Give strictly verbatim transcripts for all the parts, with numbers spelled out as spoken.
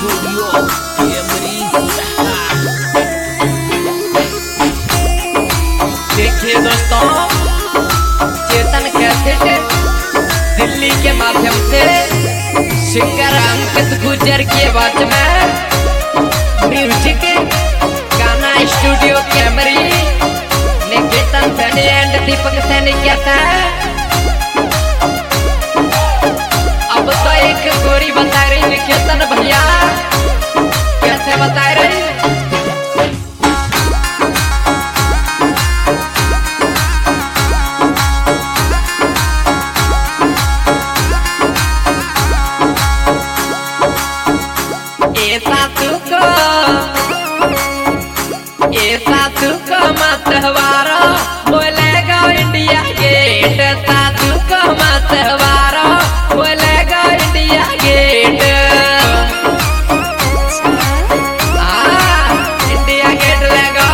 Studio Camry. देखिए दोस्तों, चेतन cassette Delhi के माध्यम से सिंगर अंकित गुर्जर की आवाज में म्यूजिक गाना स्टूडियो कैमरी निकेतन सैनी एंड दीपक सैनी कहता है। अब तो एक गोरी बता रही निकेतन भैया, कैसे बता रही? ऐसा तुको ऐसा तुको मतवारा बोलेगा इंडिया गेट, साधु को मतवारा बोलेगा इंडिया गेट। हाँ, इंडिया गेट लेगा।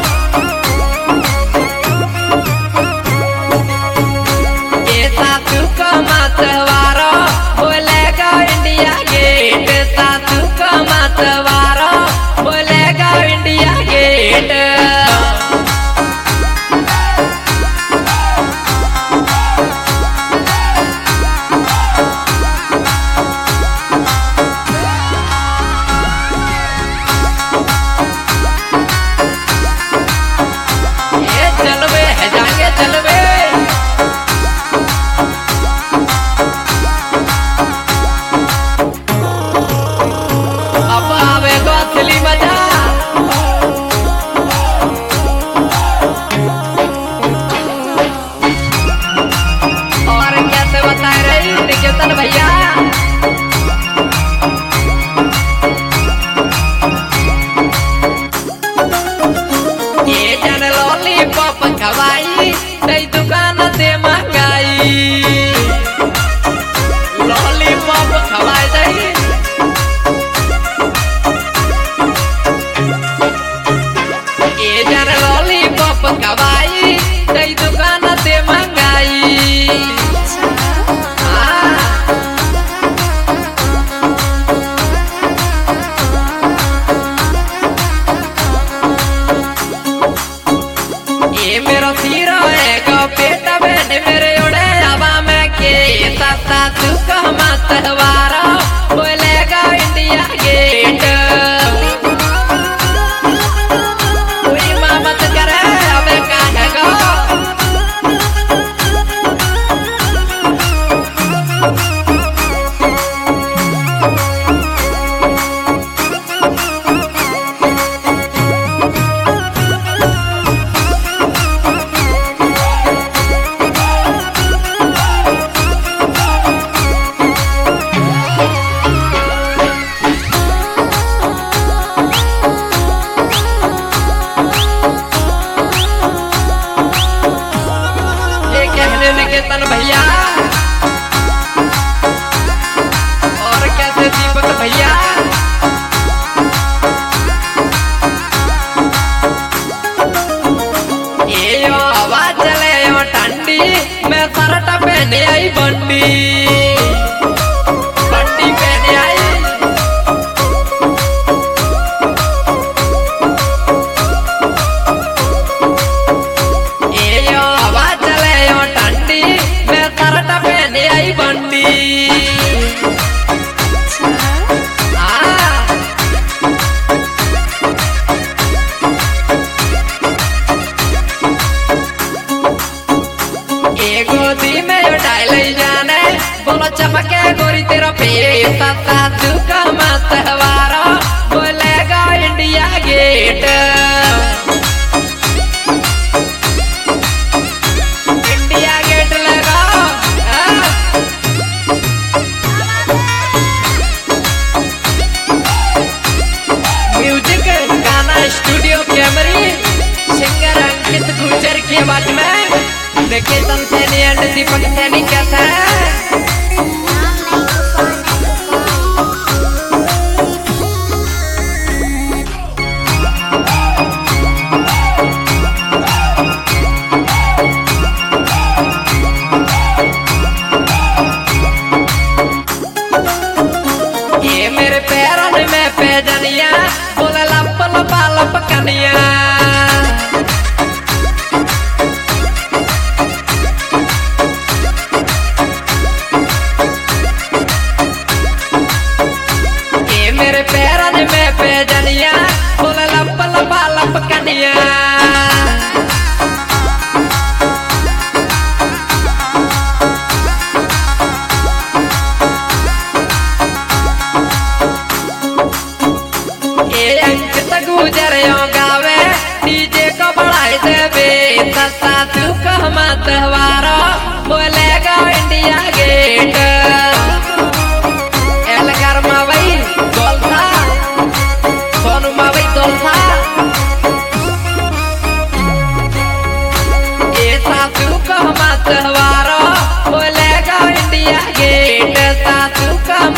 ऐसा तुको मतवारा बोलेगा इंडिया गेट, साधु को मतवारा बोलेगा इंडिया गेट। ये चलवे है जाएंगे चलवे। अब आवेगा असली मजा। और कैसे बता रही निकेतन भैया? ये जन लॉलीपॉप खवाई नई दुकान से मंगाई, लॉलीपॉप खवाई दई। ये जन लॉलीपॉप खवाई नई दुकान से मंगाई। ये मेरा सीरा है का पेटा बैठ मेरे उड़े हवा में के सत्ता तुक मतवारा बोलेगा इंडिया गेट। कोई माँ मत करे अब कहेगा। निकेतन भैया और कैसे दीपक भैया? ये यो हवा चले यो ठंडी मैं शर्ट पहने आई बंडी, बंडी पहने आई। ये यो हवा चले यो ठंडी मैं शर्ट पहने आई बंडी। गोदी में उठाई ले जाने बोलो चमके गोरी तेरा पेट, साधु का मतवारा बोलेगा इंडिया गेट। इंडिया गेट लगा। म्यूजिक गाना स्टूडियो कैमरी सिंगर अंकित गुर्जर की आवाज में निकेतन सैनी एंड दीपक सैनी कहता है। ये मेरे पैरों में पे जनिया बोले लप लपा लप कनिया ये मेरे पैरन में पे जनिया बोले लप लपा लप कनिया गुजर गावे डीजे को बढ़ाई देवे सस्ता दुख मतवारा बोलेगा इंडिया गेट एल घर मावई दोलसा सोनू मावई दोलसा ये सासू को मतवारा बोलेगा इंडिया गेट सासू का